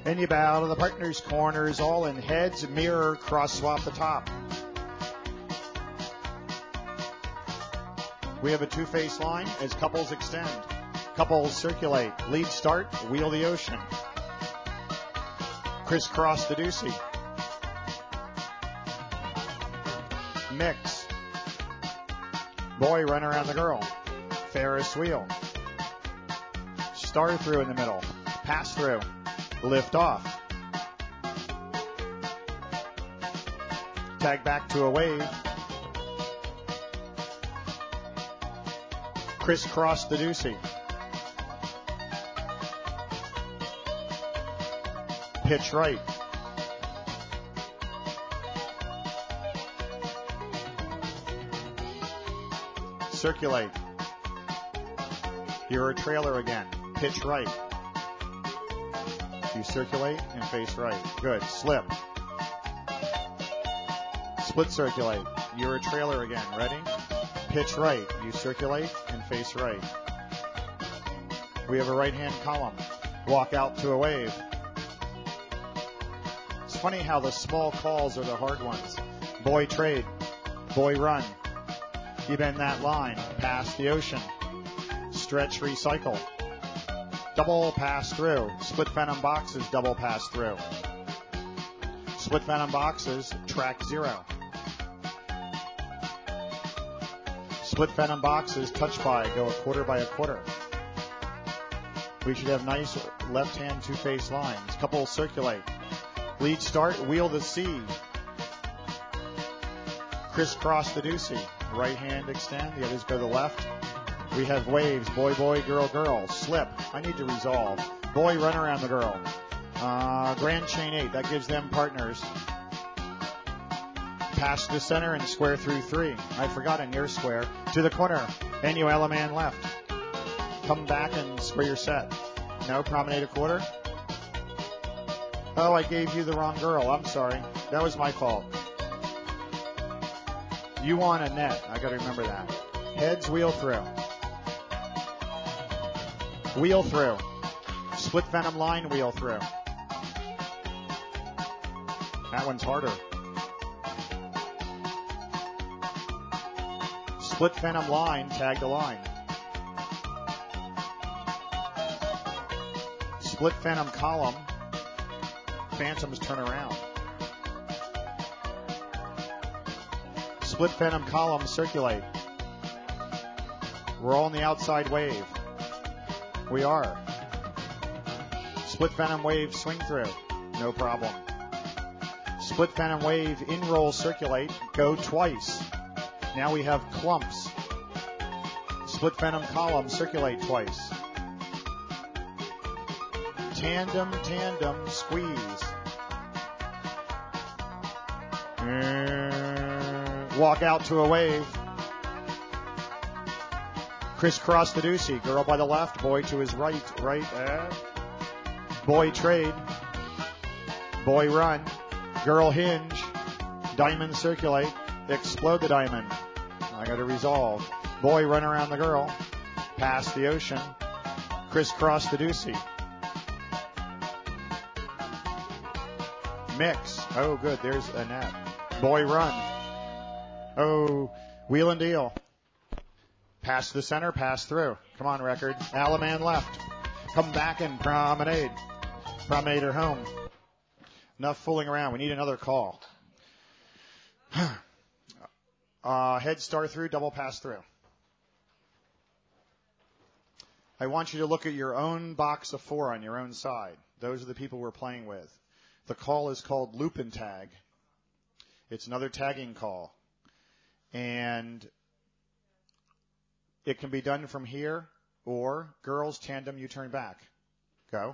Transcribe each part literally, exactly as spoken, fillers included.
And you bow to the partners, corners, all in heads, mirror, cross swap the top. We have a two-face line as couples extend. Couples circulate. Lead start, wheel the ocean. Crisscross the deucey. Mix. Boy run around the girl. Ferris wheel. Star through in the middle. Pass through. Lift off. Tag back to a wave. Crisscross the deucey. Pitch right. Circulate. You're a trailer again. Pitch right. You circulate and face right. Good. Slip. Split circulate. You're a trailer again. Ready? Pitch right. You circulate and face right. We have a right hand column. Walk out to a wave. It's funny how the small calls are the hard ones. Boy trade. Boy run. You bend that line. Pass the ocean. Stretch recycle. Double pass through. Split phantom boxes, double pass through. Split phantom boxes, track zero. Split phantom boxes, touch by, go a quarter by a quarter. We should have nice left hand two face lines. Couple circulate. Lead start, wheel the C. Crisscross the deucey. Right hand extend, the others go to the left. We have waves, boy, boy, girl, girl. Slip, I need to resolve. Boy, run around the girl. Uh, grand chain eight, that gives them partners. Pass the center and square through three. I forgot a near square. To the corner, and you man left. Come back and square your set. No, promenade a quarter. Oh, I gave you the wrong girl. I'm sorry. That was my fault. You want a net. I got to remember that. Heads, wheel through. Wheel through. Split phantom line, wheel through. That one's harder. Split phantom line, tag the line. Split phantom column, phantoms turn around. Split phantom column, circulate. We're all in the outside wave. We are. Split phantom wave, swing through. No problem. Split phantom wave, in roll, circulate. Go twice. Now we have clumps. Split phantom column, circulate twice. Tandem, tandem, squeeze. Walk out to a wave. Crisscross the deucey. Girl by the left, boy to his right. Right. Uh, boy trade. Boy run. Girl hinge. Diamond circulate. Explode the diamond. I got to resolve. Boy run around the girl. Pass the ocean. Crisscross the deucey. Mix. Oh, good. There's a net. Boy run. Oh, wheel and deal. Pass the center, pass through. Come on, record. Alaman left. Come back and promenade. Promenade her home. Enough fooling around. We need another call. uh, head star through, double pass through. I want you to look at your own box of four on your own side. Those are the people we're playing with. The call is called loop and tag. It's another tagging call. And it can be done from here, or girls tandem, you turn back. Go.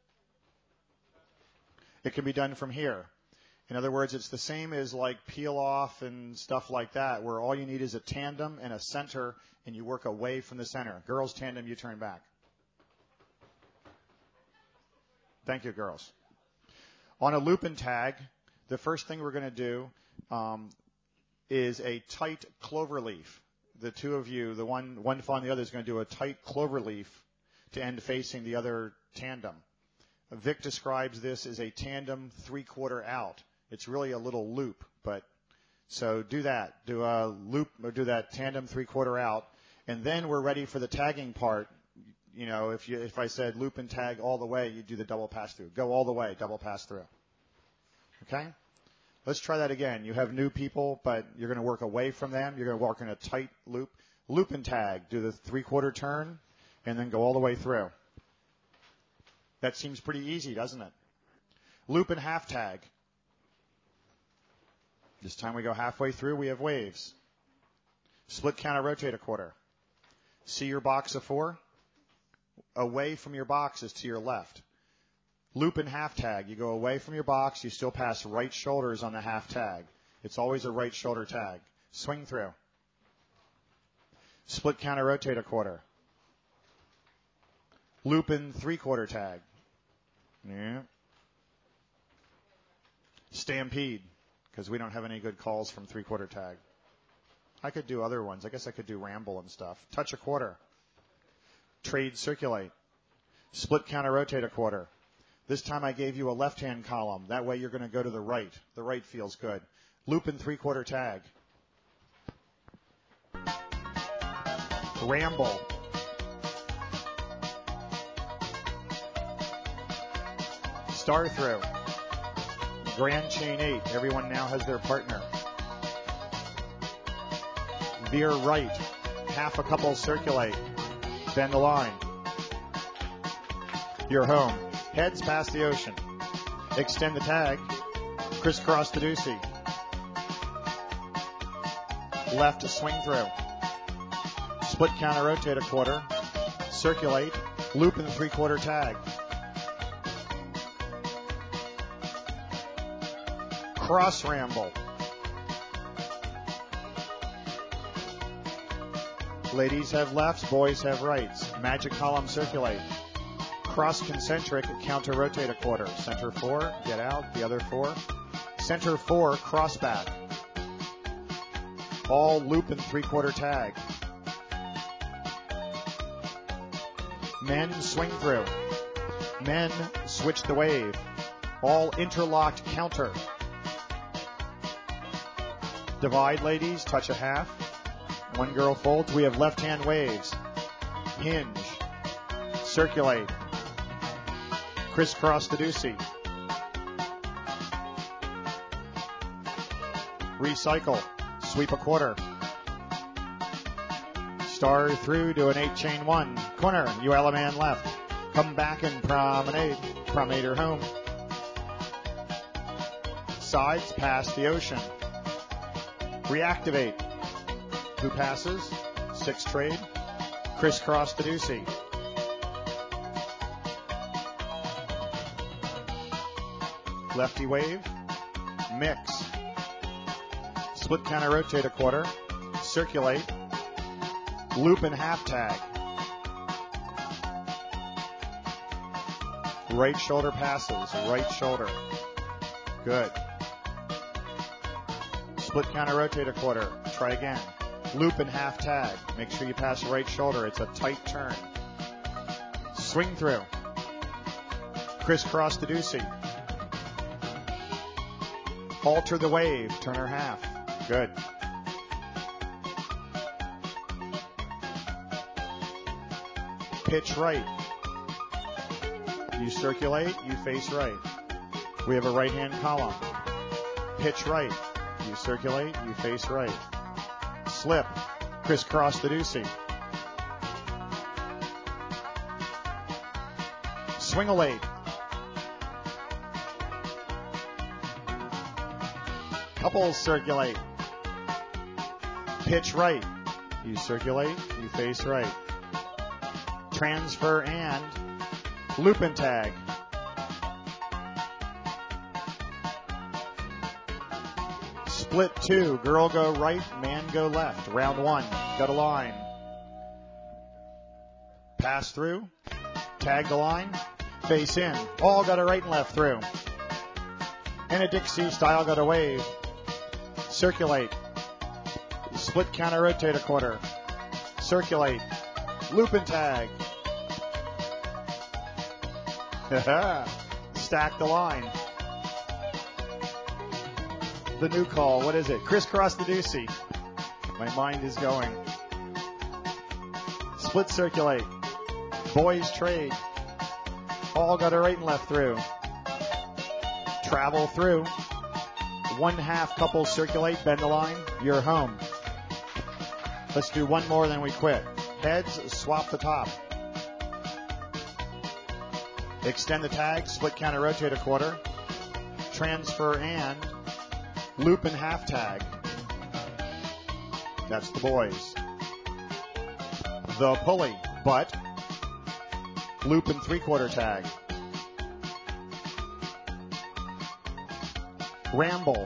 It can be done from here. In other words, it's the same as like peel off and stuff like that, where all you need is a tandem and a center, and you work away from the center. Girls tandem, you turn back. Thank you, girls. On a loop and tag, the first thing we're going to do um, is a tight clover leaf. The two of you, the one one following the other, is going to do a tight clover leaf to end facing the other tandem. Vic describes this as a tandem three-quarter out. It's really a little loop, but so do that. Do a loop or do that tandem three-quarter out, and then we're ready for the tagging part. You know, if you if I said loop and tag all the way, you do the double pass through. Go all the way, double pass through. Okay? Let's try that again. You have new people, but you're going to work away from them. You're going to work in a tight loop. Loop and tag. Do the three-quarter turn, and then go all the way through. That seems pretty easy, doesn't it? Loop and half tag. This time we go halfway through, we have waves. Split counter rotate a quarter. See your box of four? Away from your box is to your left. Loop and half tag. You go away from your box, you still pass right shoulders on the half tag. It's always a right shoulder tag. Swing through. Split counter rotate a quarter. Loop and three-quarter tag. Yeah. Stampede, because we don't have any good calls from three-quarter tag. I could do other ones. I guess I could do ramble and stuff. Touch a quarter. Trade circulate. Split counter rotate a quarter. This time I gave you a left-hand column. That way you're going to go to the right. The right feels good. Loop and three-quarter tag. Ramble. Star through. Grand chain eight. Everyone now has their partner. Veer right. Half a couple circulate. Bend the line. You're home. Heads past the ocean. Extend the tag. Crisscross the deucey. Left to swing through. Split counter rotate a quarter. Circulate. Loop in the three-quarter tag. Cross ramble. Ladies have lefts, boys have rights. Magic column circulate. Cross concentric, counter rotate a quarter. Center four, get out, the other four. Center four, cross back. All loop and three-quarter tag. Men swing through. Men switch the wave. All interlocked counter. Divide, ladies, touch a half. One girl folds. We have left-hand waves. Hinge. Circulate. Crisscross the deucey. Recycle. Sweep a quarter. Star through to an eight chain one. Corner. You Ella man left. Come back and promenade. Promenade her home. Sides past the ocean. Reactivate. Who passes? Six trade. Crisscross the deucey. Lefty wave. Mix. Split counter rotate a quarter. Circulate. Loop and half tag. Right shoulder passes. Right shoulder. Good. Split counter rotate a quarter. Try again. Loop and half tag. Make sure you pass right shoulder. It's a tight turn. Swing through. Crisscross the deucey. Alter the wave. Turn her half. Good. Pitch right. You circulate. You face right. We have a right hand column. Pitch right. You circulate. You face right. Slip. Crisscross the deucey. Swing-a-late. Couples circulate. Pitch right. You circulate. You face right. Transfer and loop and tag. Split two. Girl go right, man go left. Round one. Go to line. Pass through. Tag the line. Face in. All got a right and left through. And a Dixie style got a wave. Circulate. Split counter rotate a quarter. Circulate. Loop and tag. stack the line. The new call, what is it? Crisscross the deucey. My mind is going. Split circulate. Boys trade. All got a right and left through. Travel through. One half couple circulate, bend the line. You're home. Let's do one more, then we quit. Heads, swap the top. Extend the tag, split counter, rotate a quarter. Transfer and loop and half tag. That's the boys. The pulley, butt, loop and three-quarter tag. Ramble.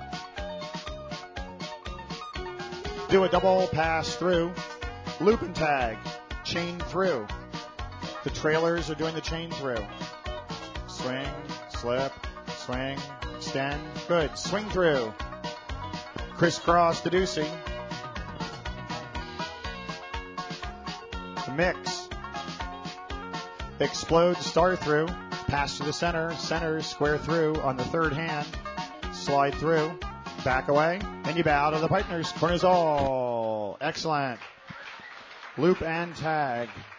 Do a double pass through, loop and tag, chain through. The trailers are doing the chain through. Swing, slip, swing, extend, good. Swing through. Crisscross the deucey. Mix. Explode, star through. Pass to the center. Center, square through on the third hand. Slide through. Back away. And you bow to the partners. Corners all. Excellent. Loop and tag.